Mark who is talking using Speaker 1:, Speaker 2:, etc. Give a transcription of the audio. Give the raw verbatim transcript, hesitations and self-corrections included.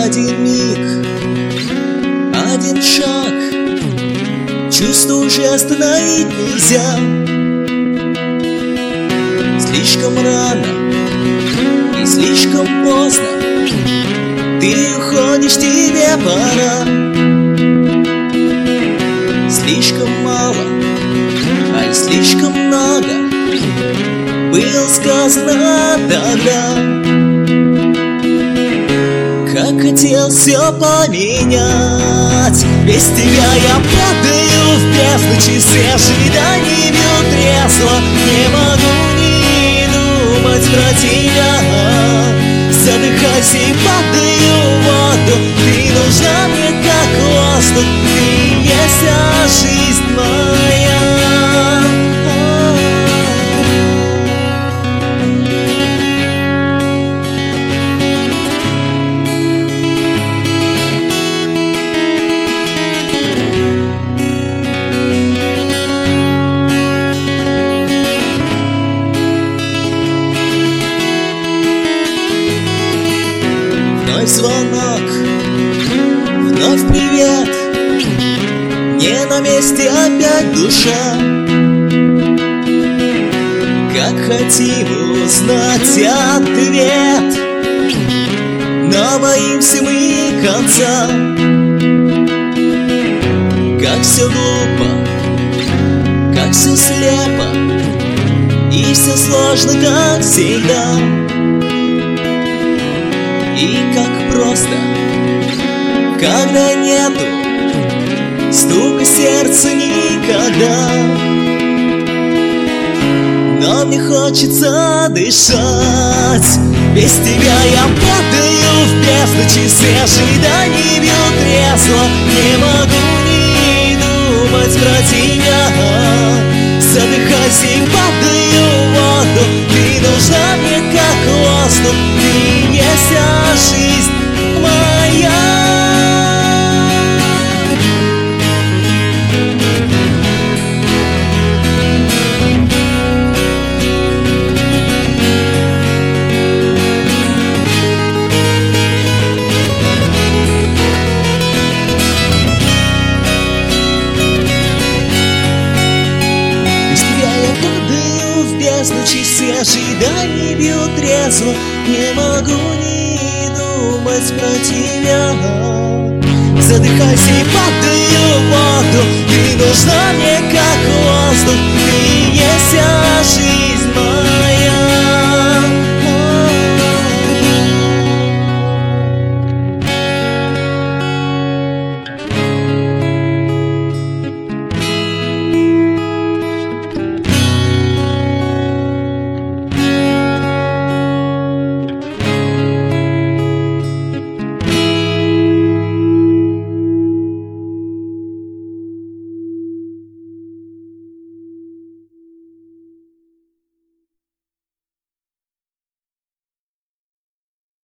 Speaker 1: Один миг, один шаг, чувство уже остановить нельзя. Слишком рано и слишком поздно, ты уходишь, тебе пора. Слишком мало, а и слишком много было сказано тогда. Как хотел все поменять, без тебя я падаю в бездну, часы ожиданий бьют трезво. Не могу не думать про тебя, задыхаюсь и падаю в воду. Ты нужна мне как воздух, ты есть жизнь моя. Вновь звонок, вновь привет, не на месте опять душа. Как хотим узнать ответ, но боимся мы конца. Как все глупо, как все слепо, и все сложно, как всегда. И как просто, когда нету стука сердца никогда. Но мне хочется дышать, без тебя я падаю в бездну, часы ожиданий бьют трезво. Не могу не думать про тебя, задыхаюсь и падаю в воду. Ты нужна мне как воздух, ты есть жизнь моя. Без тебя я падаю в бездну, часы ожиданий бьют трезво. Не могу не думать про тебя, задыхаюсь и падаю в воду. Ты нужна мне как воздух, ты есть жизнь.